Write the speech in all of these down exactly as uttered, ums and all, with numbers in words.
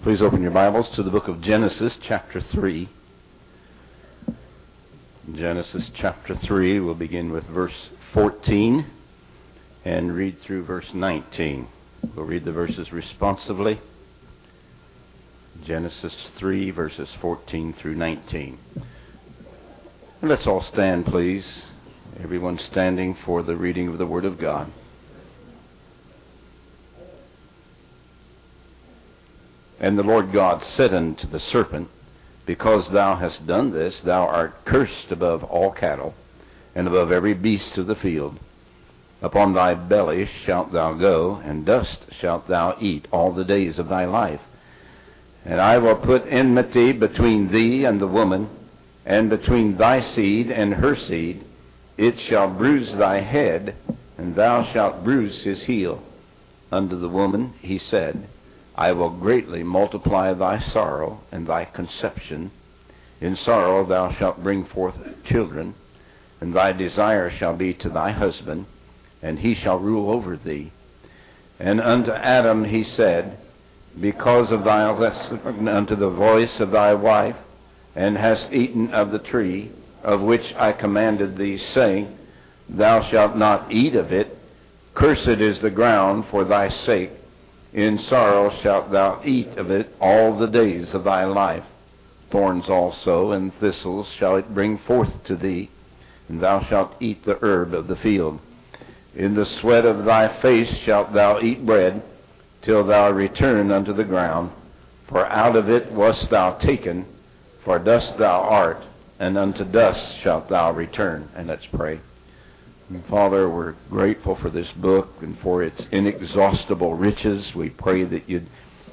Please open your Bibles to the book of Genesis, chapter three. Genesis, chapter three, we'll begin with verse fourteen and read through verse nineteen. We'll read the verses responsively. Genesis three, verses fourteen through nineteen. And let's all stand, please. Everyone standing for the reading of the Word of God. And the Lord God said unto the serpent, Because thou hast done this, thou art cursed above all cattle, and above every beast of the field. Upon thy belly shalt thou go, and dust shalt thou eat all the days of thy life. And I will put enmity between thee and the woman, and between thy seed and her seed. It shall bruise thy head, and thou shalt bruise his heel. Unto the woman he said, I will greatly multiply thy sorrow and thy conception. In sorrow thou shalt bring forth children, and thy desire shall be to thy husband, and he shall rule over thee. And unto Adam he said, Because of thy listening unto the voice of thy wife, and hast eaten of the tree of which I commanded thee, saying, Thou shalt not eat of it. Cursed is the ground for thy sake. In sorrow shalt thou eat of it all the days of thy life. Thorns also and thistles shall it bring forth to thee, and thou shalt eat the herb of the field. In the sweat of thy face shalt thou eat bread, till thou return unto the ground. For out of it wast thou taken, for dust thou art, and unto dust shalt thou return. And let's pray. And Father, we're grateful for this book and for its inexhaustible riches. We pray that you'd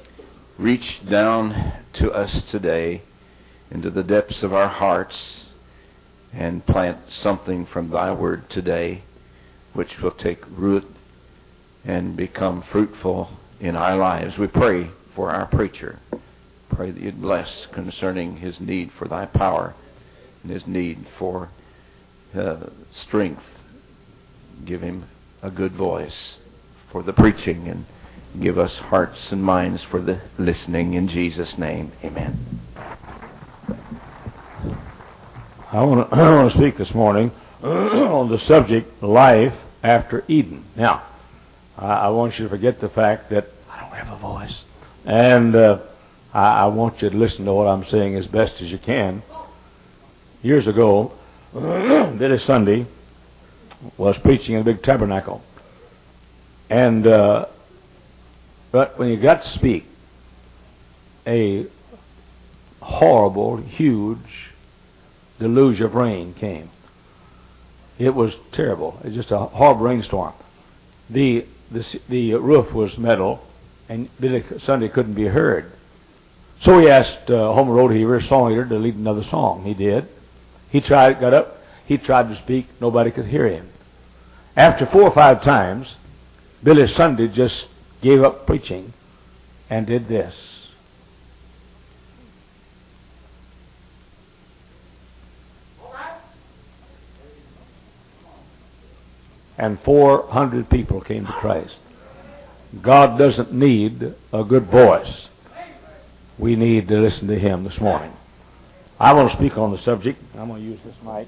reach down to us today into the depths of our hearts and plant something from thy word today which will take root and become fruitful in our lives. We pray for our preacher. Pray that you'd bless concerning his need for thy power and his need for uh, strength. Give him a good voice for the preaching, and give us hearts and minds for the listening. In Jesus' name, amen. I want to, I want to speak this morning on the subject, life after Eden. Now, I, I want you to forget the fact that I don't have a voice. And uh, I, I want you to listen to what I'm saying as best as you can. Years ago, this Sunday, was preaching in a big tabernacle. And, uh, but when you got to speak, a horrible, huge deluge of rain came. It was terrible. It was just a horrible rainstorm. The, the, the roof was metal, and Billy Sunday couldn't be heard. So he asked uh, Homer Roadheaver, song leader, to lead another song. He did. He tried, got up. He tried to speak. Nobody could hear him. After four or five times, Billy Sunday just gave up preaching and did this. And four hundred people came to Christ. God doesn't need a good voice. We need to listen to him this morning. I want to speak on the subject. I'm going to use this mic.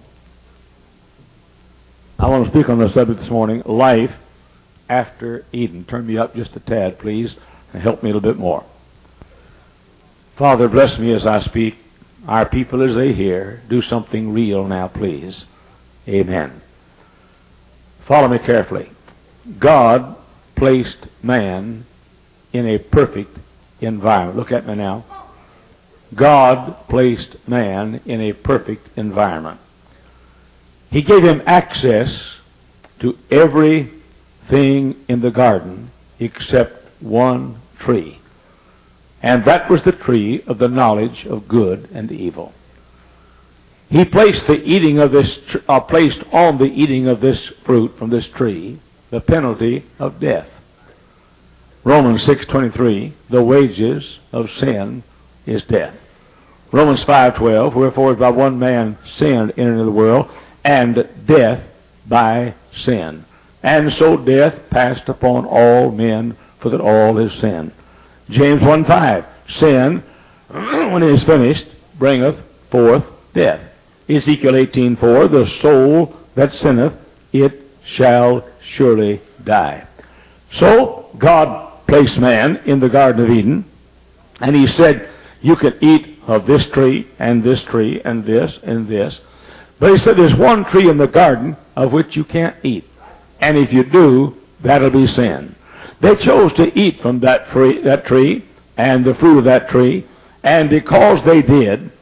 I want to speak on the subject this morning, life after Eden. Turn me up just a tad, please, and help me a little bit more. Father, bless me as I speak. Our people as they hear, do something real now, please. Amen. Follow me carefully. God placed man in a perfect environment. Look at me now. God placed man in a perfect environment. He gave him access to everything in the garden except one tree. And that was the tree of the knowledge of good and evil. He placed the eating of this, uh, placed on the eating of this fruit from this tree the penalty of death. Romans six twenty-three, the wages of sin is death. Romans five twelve, wherefore by one man sin entered into the world, and death by sin. And so death passed upon all men, for that all have sinned. James one five, sin, when it is finished, bringeth forth death. Ezekiel eighteen four, the soul that sinneth, it shall surely die. So God placed man in the Garden of Eden, and he said, you can eat of this tree, and this tree, and this, and this. But he said, there's one tree in the garden of which you can't eat. And if you do, that'll be sin. They chose to eat from that tree, that tree and the fruit of that tree, and because they did,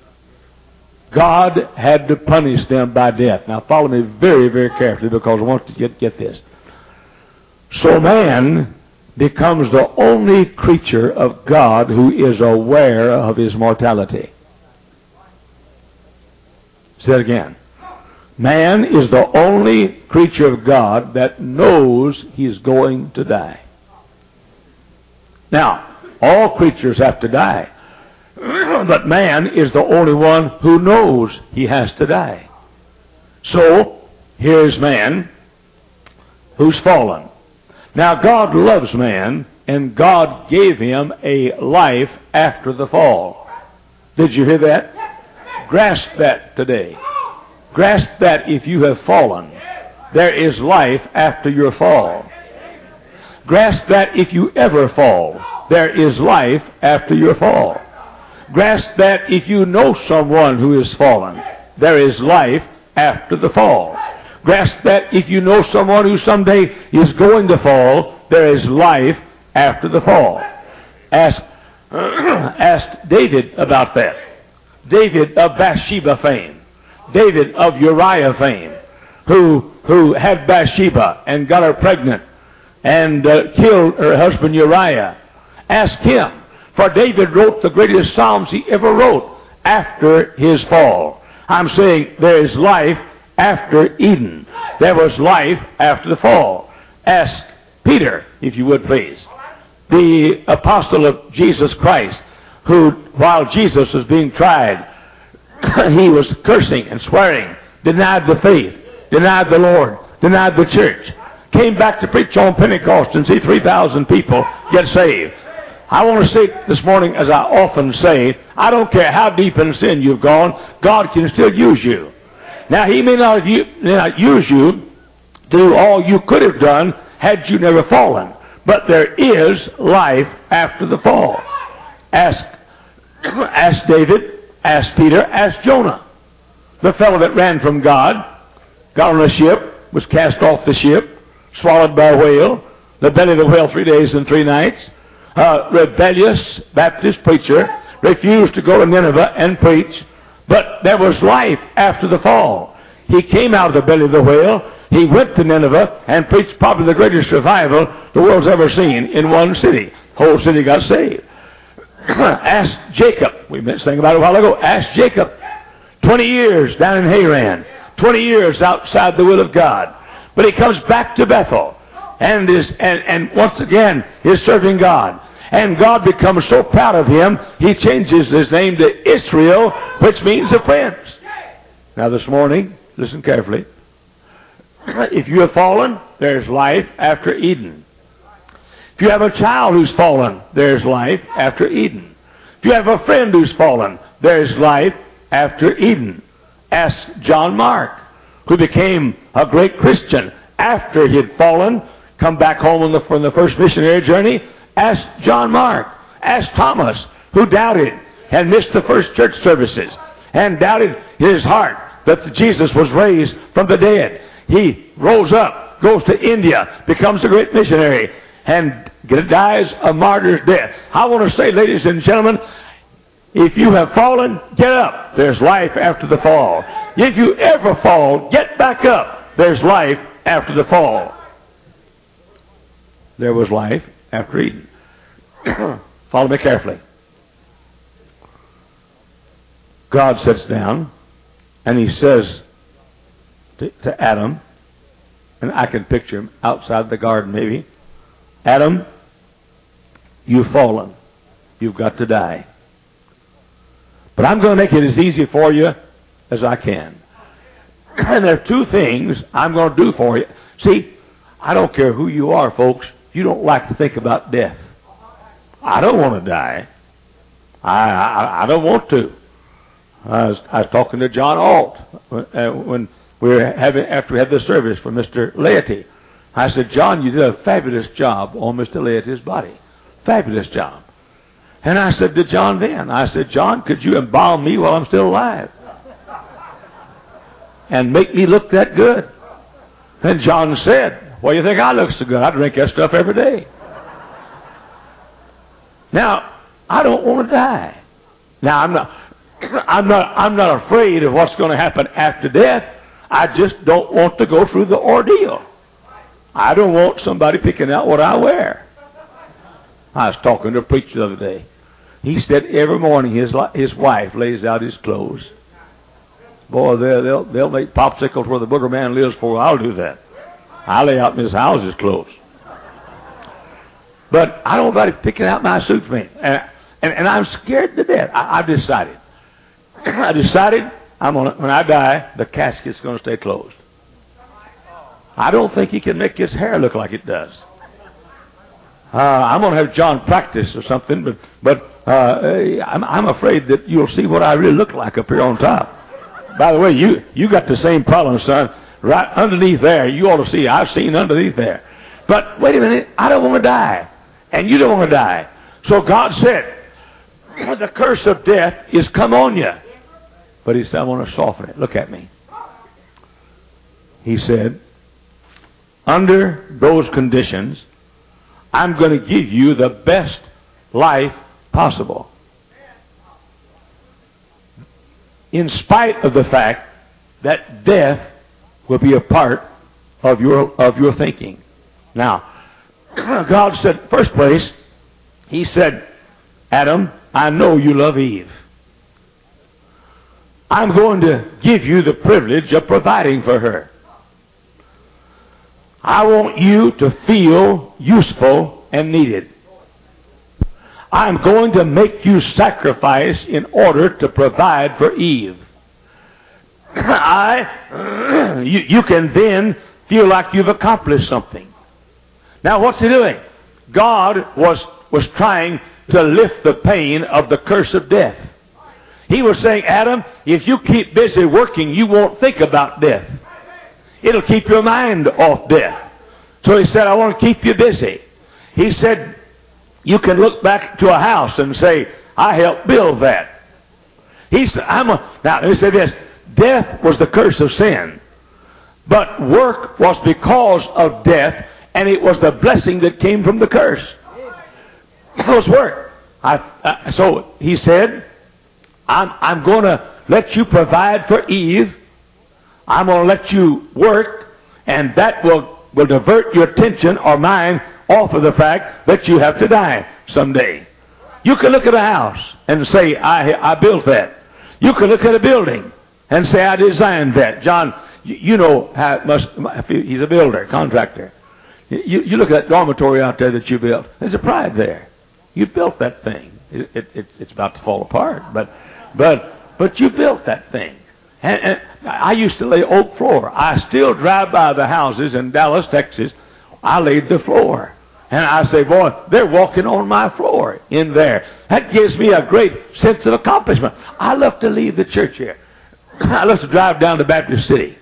God had to punish them by death. Now follow me very, very carefully, because I want to get, get this. So man becomes the only creature of God who is aware of his mortality. Say it again. Man is the only creature of God that knows he's going to die. Now, all creatures have to die, but man is the only one who knows he has to die. So, here's man who's fallen. Now, God loves man, and God gave him a life after the fall. Did you hear that? Grasp that today. Grasp that if you have fallen, there is life after your fall. Grasp that if you ever fall, there is life after your fall. Grasp that if you know someone who is fallen, there is life after the fall. Grasp that if you know someone who someday is going to fall, there is life after the fall. Ask, ask David about that. David of Bathsheba fame. David of Uriah fame, who who had Bathsheba and got her pregnant and uh, killed her husband Uriah. Ask him, for David wrote the greatest psalms he ever wrote after his fall. I'm saying there is life after Eden. There was life after the fall. Ask Peter, if you would please, the apostle of Jesus Christ, who, while Jesus was being tried, he was cursing and swearing, denied the faith, denied the Lord, denied the church, came back to preach on Pentecost and see three thousand people get saved. I want to say this morning, as I often say, I don't care how deep in sin you've gone, God can still use you. Now, he may not, may not use you to do all you could have done had you never fallen, but there is life after the fall. Ask, ask David. Ask Peter, ask Jonah, the fellow that ran from God, got on a ship, was cast off the ship, swallowed by a whale, the belly of the whale three days and three nights, uh, rebellious Baptist preacher, refused to go to Nineveh and preach, but there was life after the fall. He came out of the belly of the whale, he went to Nineveh and preached probably the greatest revival the world's ever seen in one city. The whole city got saved. Ask Jacob. We been saying about it a while ago. Ask Jacob. Twenty years down in Haran. Twenty years outside the will of God. But he comes back to Bethel, and is and, and once again is serving God. And God becomes so proud of him, he changes his name to Israel, which means a prince. Now this morning, listen carefully. If you have fallen, there's life after Eden. If you have a child who's fallen, there's life after Eden. If you have a friend who's fallen, there's life after Eden. Ask John Mark, who became a great Christian after he had fallen, come back home on the, from the first missionary journey. Ask John Mark. Ask Thomas, who doubted and missed the first church services and doubted in his heart that Jesus was raised from the dead. He rose up, goes to India, becomes a great missionary, and dies a martyr's death. I want to say, ladies and gentlemen, if you have fallen, get up. There's life after the fall. If you ever fall, get back up. There's life after the fall. There was life after Eden. Follow me carefully. God sits down and he says to, to Adam, and I can picture him outside the garden maybe, Adam, you've fallen. You've got to die. But I'm going to make it as easy for you as I can. And there are two things I'm going to do for you. See, I don't care who you are, folks. You don't like to think about death. I don't want to die. I, I, I don't want to. I was, I was talking to John Alt when, uh, when we were having, after we had the service for Mister Laity. I said, John, you did a fabulous job on Mister Laity's body. Fabulous job. And I said to John then, I said, John, could you embalm me while I'm still alive? And make me look that good? And John said, well, you think I look so good? I drink that stuff every day. Now, I don't want to die. Now, I'm not, I'm not, I'm not afraid of what's going to happen after death. I just don't want to go through the ordeal. I don't want somebody picking out what I wear. I was talking to a preacher the other day. He said every morning his his wife lays out his clothes. Boy, they'll, they'll, they'll make popsicles where the booger man lives for. I'll do that. I lay out Miss House's clothes. But I don't want anybody picking out my suit for me. And, and, and I'm scared to death. I, I've decided. I decided I'm gonna, when I die, the casket's going to stay closed. I don't think he can make his hair look like it does. Uh, I'm going to have John practice or something, but but uh, I'm, I'm afraid that you'll see what I really look like up here on top. By the way, you you got the same problem, son. Right underneath there, you ought to see. I've seen underneath there. But wait a minute, I don't want to die, and you don't want to die. So God said, the curse of death is come on you. But he said, I want to soften it. Look at me. He said, under those conditions, I'm going to give you the best life possible. In spite of the fact that death will be a part of your of your thinking. Now, God said, first place, he said, Adam, I know you love Eve. I'm going to give you the privilege of providing for her. I want you to feel useful and needed. I'm going to make you sacrifice in order to provide for Eve. I, you, you can then feel like you've accomplished something. Now what's he doing? God was, was trying to lift the pain of the curse of death. He was saying, Adam, if you keep busy working, you won't think about death. It'll keep your mind off death. So he said, I want to keep you busy. He said, you can look back to a house and say, I helped build that. He said, I'm a, now let me say this, death was the curse of sin, but work was because of death, and it was the blessing that came from the curse. It was work. I, I, so he said, I'm, I'm going to let you provide for Eve. I'm going to let you work, and that will, will divert your attention or mind off of the fact that you have to die someday. You can look at a house and say, I, I built that. You can look at a building and say, I designed that. John, you, you know how it must, he's a builder, contractor. You, you look at that dormitory out there that you built. There's a pride there. You built that thing. It, it, it, it's about to fall apart, but but but you built that thing. And, and I used to lay oak floor. I still drive by the houses in Dallas, Texas. I laid the floor. And I say, boy, they're walking on my floor in there. That gives me a great sense of accomplishment. I love to leave the church here. I love to drive down to Baptist City.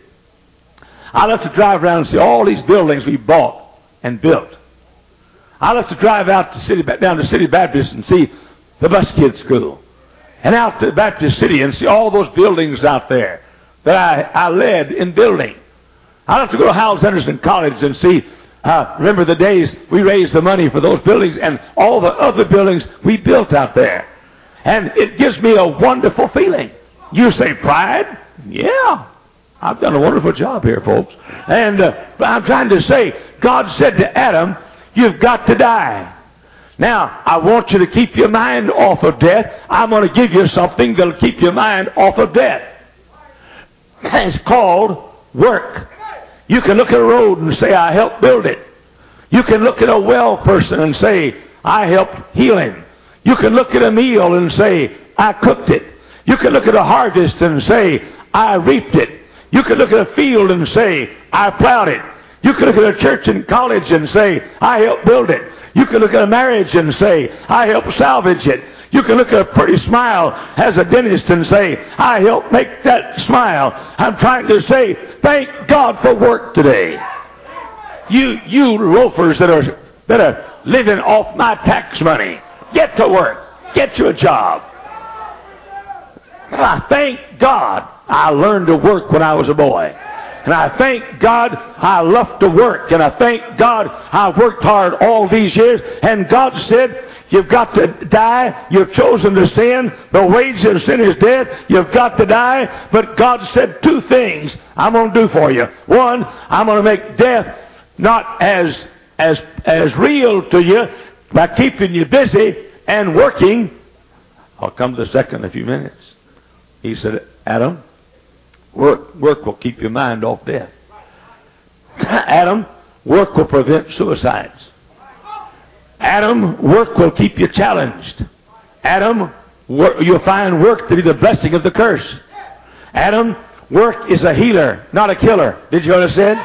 I love to drive around and see all these buildings we bought and built. I love to drive out to city, down to City Baptist and see the Bus Kids School. And out to Baptist City and see all those buildings out there that I, I led in building. I love to go to Howells Henderson College and see, uh, remember the days we raised the money for those buildings and all the other buildings we built out there. And it gives me a wonderful feeling. You say pride? Yeah. I've done a wonderful job here, folks. And uh, I'm trying to say, God said to Adam, you've got to die. Now, I want you to keep your mind off of death. I'm going to give you something that will keep your mind off of death. It's called work. You can look at a road and say, I helped build it. You can look at a well person and say, I helped heal him. You can look at a meal and say, I cooked it. You can look at a harvest and say, I reaped it. You can look at a field and say, I plowed it. You can look at a church and college and say, I helped build it. You can look at a marriage and say, I helped salvage it. You can look at a pretty smile as a dentist and say, I helped make that smile. I'm trying to say, thank God for work today. You, you loafers that are, that are living off my tax money, get to work. Get you a job. And I thank God I learned to work when I was a boy. And I thank God I love to work. And I thank God I've worked hard all these years. And God said, you've got to die. You've chosen to sin. The wages of sin is death. You've got to die. But God said two things I'm going to do for you. One, I'm going to make death not as, as, as real to you by keeping you busy and working. I'll come to the second in a few minutes. He said, Adam, work, work will keep your mind off death. Adam, work will prevent suicides. Adam, work will keep you challenged. Adam, work, you'll find work to be the blessing of the curse. Adam, work is a healer, not a killer. Did you understand?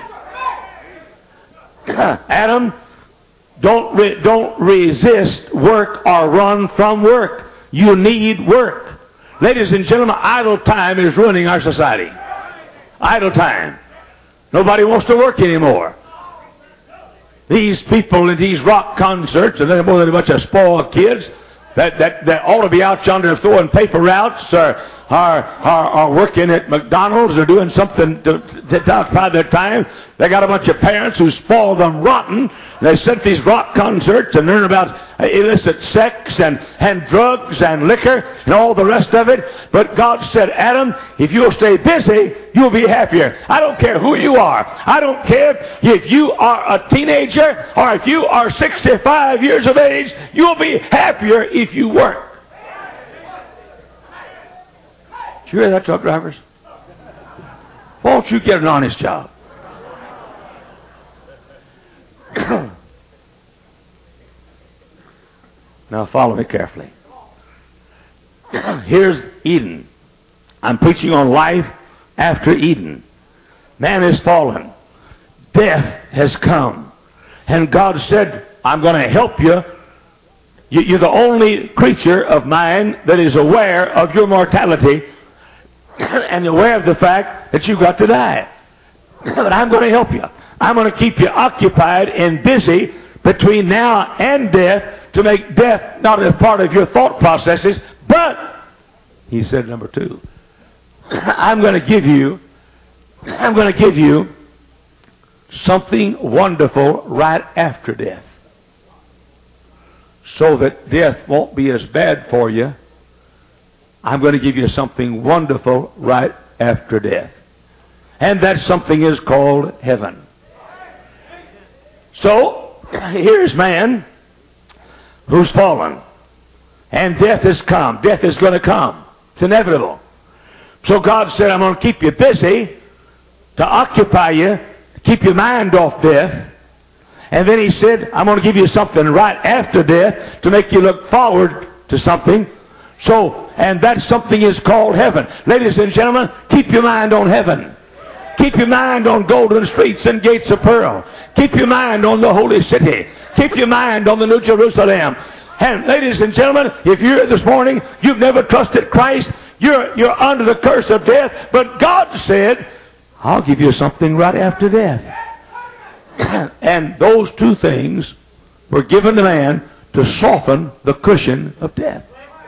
Adam, don't re, don't resist work or run from work. You need work. Ladies and gentlemen, idle time is ruining our society. Idle time. Nobody wants to work anymore. These people in these rock concerts, and they're more than a bunch of spoiled kids that, that, that ought to be out yonder throwing paper routes or are, are, are working at McDonald's or doing something to, to occupy their time. They got a bunch of parents who spoil them rotten. They sit at these rock concerts and learn about illicit sex and, and drugs and liquor and all the rest of it. But God said, Adam, if you'll stay busy, you'll be happier. I don't care who you are. I don't care if you are a teenager or if you are sixty-five years of age. You'll be happier if you work. Did you hear that, truck drivers? Won't you get an honest job? Now follow me carefully. Here's Eden. I'm preaching on life after Eden. Man is fallen. Death has come. And God said, I'm going to help you. You're the only creature of mine that is aware of your mortality and aware of the fact that you've got to die. But I'm going to help you. I'm going to keep you occupied and busy between now and death to make death not a part of your thought processes. But, he said, number two, I'm going to give you, I'm going to give you something wonderful right after death, so that death won't be as bad for you. I'm going to give you something wonderful right after death. And that something is called heaven. So, here's man who's fallen. And death has come. Death is going to come. It's inevitable. So God said, I'm going to keep you busy to occupy you, keep your mind off death. And then he said, I'm going to give you something right after death to make you look forward to something. So, and that something is called heaven. Ladies and gentlemen, keep your mind on heaven. Keep your mind on golden streets and gates of pearl. Keep your mind on the holy city. Keep your mind on the New Jerusalem. And ladies and gentlemen, if you're here this morning, you've never trusted Christ, you're, you're under the curse of death. But God said, I'll give you something right after death. And those two things were given to man to soften the cushion of death.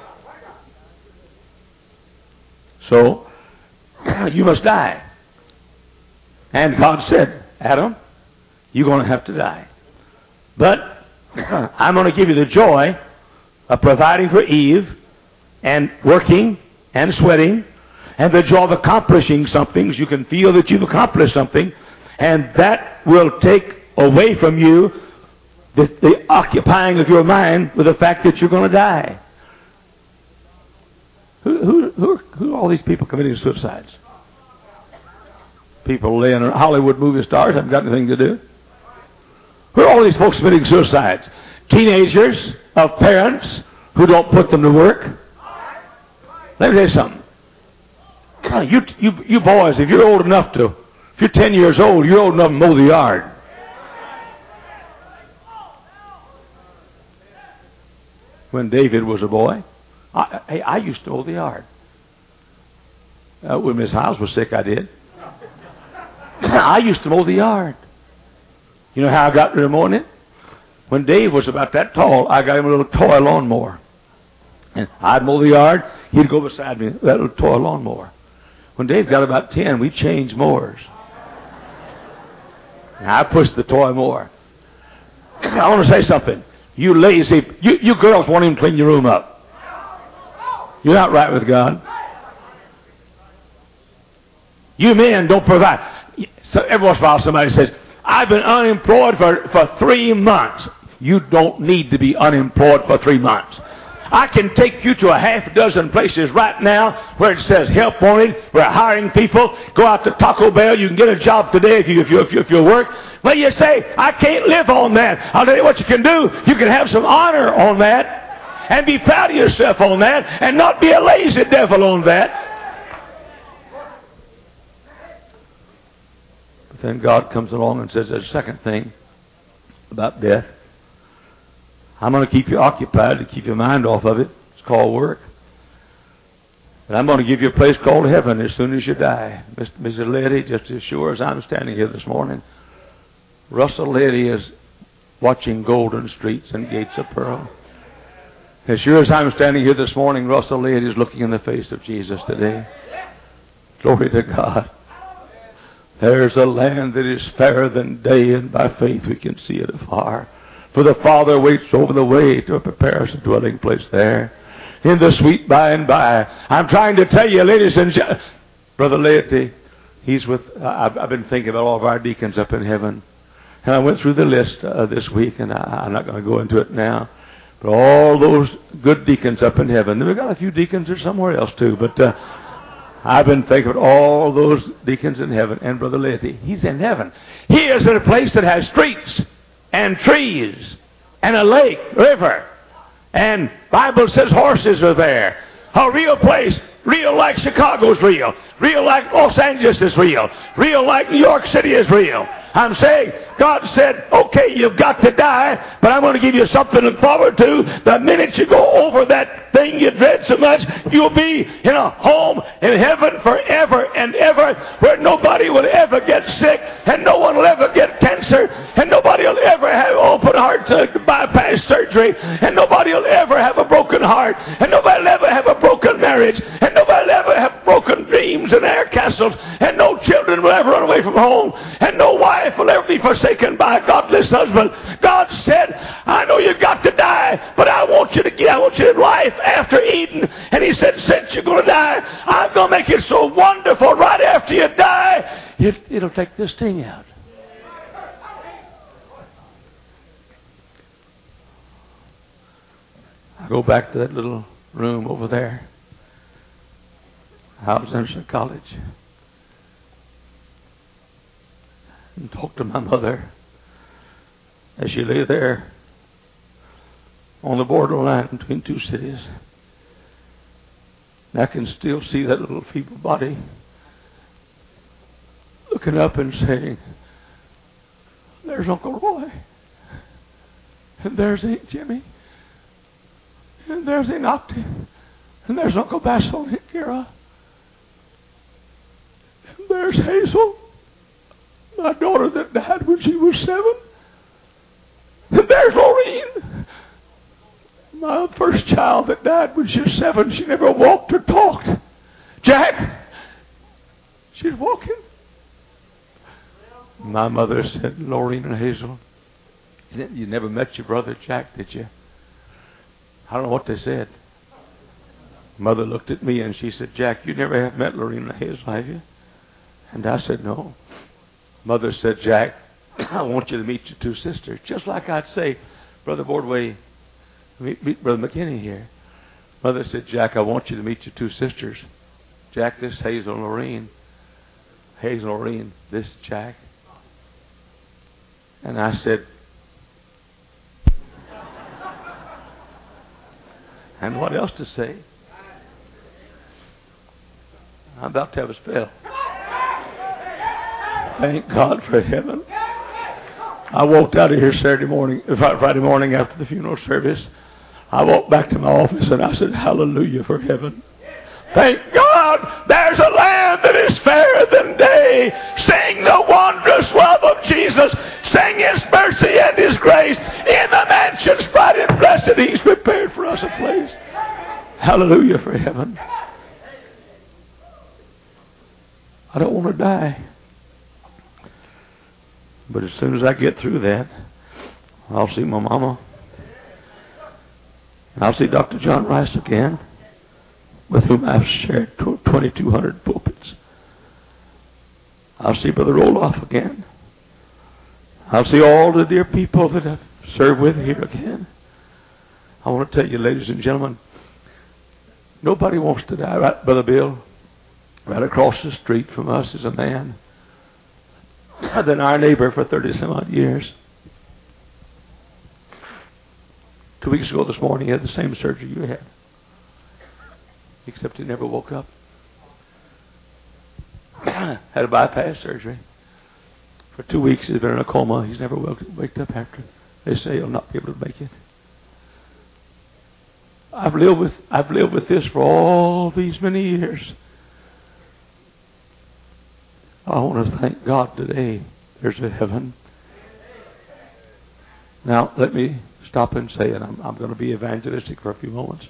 So, you must die. And God said, Adam, you're going to have to die. But I'm going to give you the joy of providing for Eve and working and sweating and the joy of accomplishing something. You can feel that you've accomplished something, and that will take away from you the, the occupying of your mind with the fact that you're going to die. Who, who, who, are, who are all these people committing suicides? People laying in Hollywood movie stars haven't got anything to do. Who are all these folks committing suicides? Teenagers of parents who don't put them to work. Let me tell you something. You, you, you boys, if you're old enough to, if you're ten years old, you're old enough to mow the yard. when David was a boy. I, hey, I used to mow the yard. Uh, when Miss Hiles was sick, I did. I used to mow the yard. You know how I got rid of mowing it? When Dave was about that tall, I got him a little toy lawnmower. And I'd mow the yard. He'd go beside me, that little toy lawnmower. When Dave got about ten, we changed mowers. And I pushed the toy mower. I want to say something. You lazy, you, you girls won't even clean your room up. You're not right with God. You men don't provide. So every once in a while somebody says, I've been unemployed for, for three months. You don't need to be unemployed for three months. I can take you to a half dozen places right now where it says help wanted. We're hiring people. Go out to Taco Bell. You can get a job today if you if you if you, if you work. But you say, I can't live on that. I'll tell you what you can do. You can have some honor on that and be proud of yourself on that and not be a lazy devil on that. But then God comes along and says there's a second thing about death. I'm going to keep you occupied to keep your mind off of it. It's called work. And I'm going to give you a place called heaven as soon as you die. Missus Letty, just as sure as I'm standing here this morning, Russell Letty is watching golden streets and gates of pearl. As sure as I'm standing here this morning, Russell Letty is looking in the face of Jesus today. Glory to God. There's a land that is fairer than day, and by faith we can see it afar. For the Father waits over the way to prepare us a dwelling place there, in the sweet by and by. I'm trying to tell you, ladies and gentlemen, Brother Laity, he's with, uh, I've, I've been thinking about all of our deacons up in heaven. And I went through the list uh, this week, and I, I'm not going to go into it now. But all those good deacons up in heaven. We've got a few deacons there somewhere else too, but uh, I've been thinking about all those deacons in heaven. And Brother Laity, he's in heaven. He is in a place that has streets and trees and a lake, river, and Bible says horses are there. A real place, real like Chicago's real, real like Los Angeles is real, real like New York City is real. I'm saying, God said, okay, you've got to die, but I'm going to give you something to look forward to. The minute you go over that thing you dread so much, you'll be in a home in heaven forever and ever, where nobody will ever get sick, and no one will ever get cancer, and nobody will ever have open heart bypass surgery, and nobody will ever have a broken heart, and nobody will ever have a broken marriage, and nobody will ever have broken dreams and air castles, and no children will ever run away from home, and no wife will ever be forsaken by a godless husband. God said, I know you've got to die, but I want you to get, I want you to life after Eden. And he said, since you're going to die, I'm going to make it so wonderful right after you die, it, it'll take this sting out. I go back to that little room over there. I was in college. And talked to my mother as she lay there on the borderline between two cities. And I can still see that little feeble body looking up and saying, there's Uncle Roy, and there's Aunt Jimmy, and there's Aunt Octave, and there's Uncle Basil and Aunt Kira, and there's Hazel, my daughter that died when she was seven. And there's Lorene, my first child that died when she was seven. She never walked or talked. Jack, she's walking. My mother said, Lorene and Hazel, you never met your brother Jack, did you? I don't know what they said. Mother looked at me and she said, Jack, you never have met Lorene and Hazel, have you? And I said, no. Mother said, Jack, I want you to meet your two sisters. Just like I'd say, Brother Bordway, meet, meet Brother McKinney here. Mother said, Jack, I want you to meet your two sisters. Jack, this Hazel and Lorene. Hazel and Lorene, this Jack. And I said, and what else to say? I'm about to have a spell. Thank God for heaven. I walked out of here Saturday morning, Friday morning after the funeral service. I walked back to my office and I said, hallelujah for heaven. Thank God there's a land that is fairer than day. Sing the wondrous love of Jesus. Sing His mercy and His grace. In the mansions bright and blessed, He's prepared for us a place. Hallelujah for heaven. I don't want to die. But as soon as I get through that, I'll see my mama. I'll see Doctor John Rice again, with whom I've shared twenty-two hundred pulpits. I'll see Brother Roloff again. I'll see all the dear people that I've served with here again. I want to tell you, ladies and gentlemen, nobody wants to die. Right, Brother Bill? Right across the street from us is a man than our neighbor for thirty some odd years. Two weeks ago this morning, he had the same surgery you had, except he never woke up. Had a bypass surgery. For two weeks he's been in a coma. He's never woke, waked up after. They say he'll not be able to make it. I've lived with I've lived with this for all these many years. I want to thank God today there's a heaven. Now let me stop and say it. I'm, I'm going to be evangelistic for a few moments.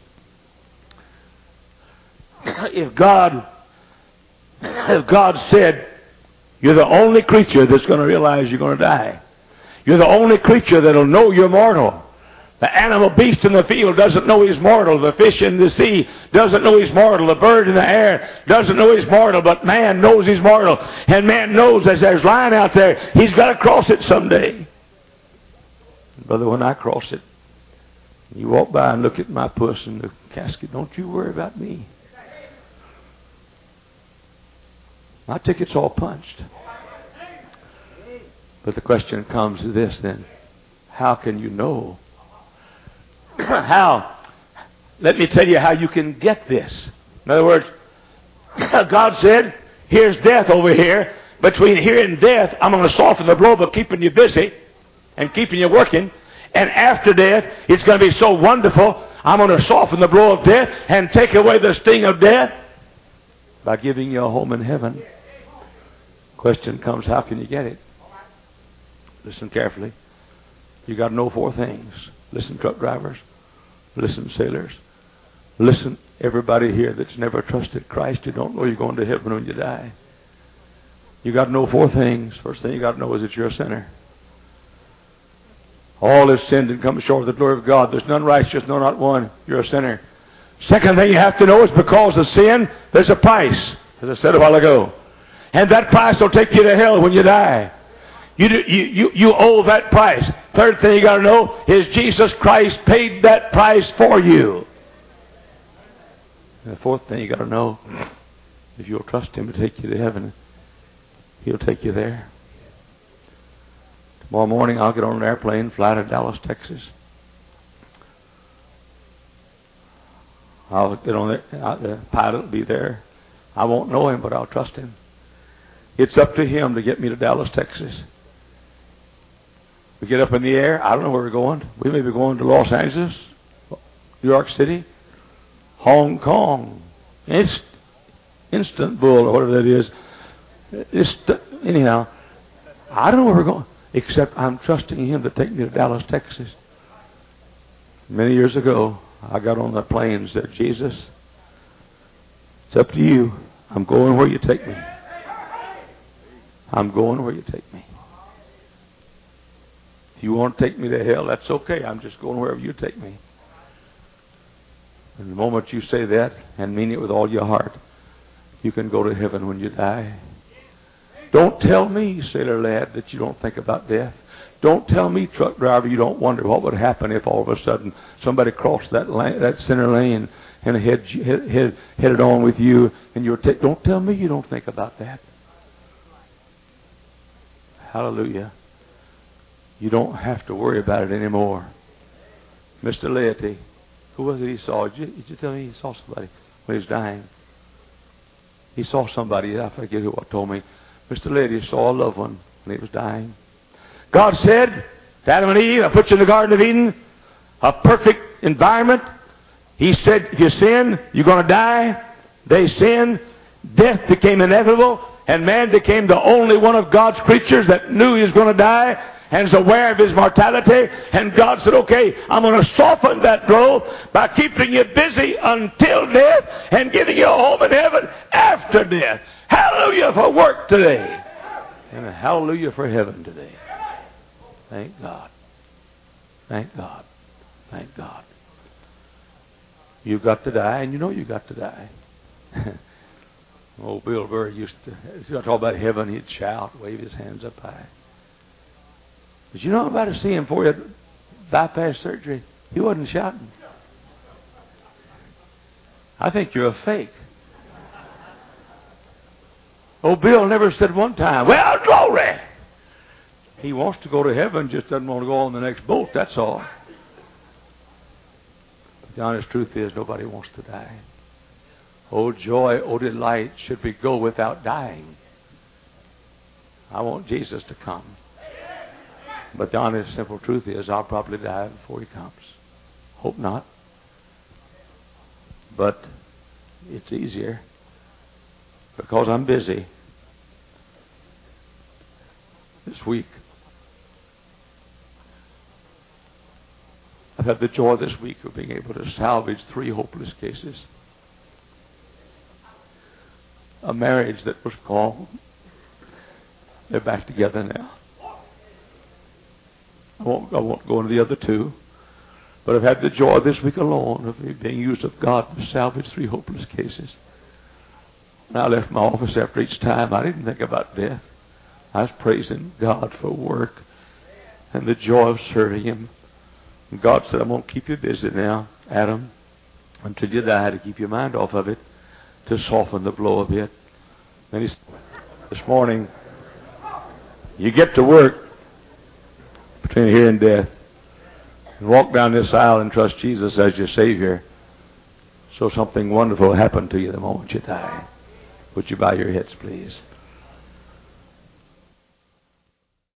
If God, if God said, you're the only creature that's going to realize you're going to die. You're the only creature that'll know you're mortal. The animal beast in the field doesn't know he's mortal. The fish in the sea doesn't know he's mortal. The bird in the air doesn't know he's mortal. But man knows he's mortal. And man knows as there's line out there, he's got to cross it someday. Brother, when I cross it, you walk by and look at my puss in the casket, don't you worry about me. My ticket's all punched. But the question comes to this then. How can you know? How? Let me tell you how you can get this. In other words, God said, here's death over here. Between here and death, I'm going to soften the blow by keeping you busy and keeping you working. And after death, it's going to be so wonderful, I'm going to soften the blow of death and take away the sting of death by giving you a home in heaven. Question comes, how can you get it? Listen carefully. You got to know four things. Listen, truck drivers. Listen, sailors. Listen, everybody here that's never trusted Christ. You don't know you're going to heaven when you die. You got to know four things. First thing you got to know is that you're a sinner. All have sinned and come short of the glory of God. There's none righteous, no, not one. You're a sinner. Second thing you have to know is because of sin, there's a price, as I said a while ago. And that price will take you to hell when you die. You, do, you, you, you owe that price. Third thing you got to know is Jesus Christ paid that price for you. And the fourth thing you got to know, if you'll trust Him to take you to heaven, He'll take you there. Tomorrow morning I'll get on an airplane, fly to Dallas, Texas. I'll get on there. The pilot will be there. I won't know him, but I'll trust him. It's up to him to get me to Dallas, Texas. We get up in the air. I don't know where we're going. We may be going to Los Angeles, New York City, Hong Kong, Inst- Istanbul, or whatever that is. It's, anyhow, I don't know where we're going, except I'm trusting Him to take me to Dallas, Texas. Many years ago, I got on the plane and said, Jesus, it's up to you. I'm going where you take me. I'm going where you take me. If you want to take me to hell, that's okay. I'm just going wherever you take me. And the moment you say that and mean it with all your heart, you can go to heaven when you die. Don't tell me, sailor lad, that you don't think about death. Don't tell me, truck driver, you don't wonder what would happen if all of a sudden somebody crossed that lane, that center lane and head, head, head, headed on with you. And you're t- don't tell me you don't think about that. Hallelujah. You don't have to worry about it anymore. Mister Laity, who was it he saw? Did you, did you tell me he saw somebody when he was dying? He saw somebody, I forget who told me. Mister Laity saw a loved one when he was dying. God said to Adam and Eve, I put you in the Garden of Eden. a perfect environment. He said, if you sin, you're going to die. They sinned. Death became inevitable. And man became the only one of God's creatures that knew he was going to die and is aware of his mortality. And God said, okay, I'm going to soften that blow by keeping you busy until death and giving you a home in heaven after death. Hallelujah for work today. And hallelujah for heaven today. Thank God. Thank God. Thank God. You've got to die, and you know you've got to die. Old Bill Burr used to, if you talk about heaven, he'd shout, wave his hands up high. But you know about to see him before he had bypass surgery? He wasn't shouting. I think you're a fake. Old Bill never said one time, well, glory. He wants to go to heaven, just doesn't want to go on the next boat, that's all. But the honest truth is, nobody wants to die. Oh joy, oh delight, should we go without dying. I want Jesus to come. But the honest, simple truth is, I'll probably die before he comes. Hope not. But it's easier because I'm busy this week. I've had the joy this week of being able to salvage three hopeless cases. A marriage that was called. They're back together now. I won't, I won't go into the other two. But I've had the joy this week alone of being used of God to salvage three hopeless cases. And I left my office after each time. I didn't think about death. I was praising God for work and the joy of serving Him. And God said, I'm going to keep you busy now, Adam, until you die, to keep your mind off of it, to soften the blow a bit. And he said, this morning, you get to work between here and death. And walk down this aisle and trust Jesus as your Savior, so something wonderful will happen to you the moment you die. Would you bow your heads, please?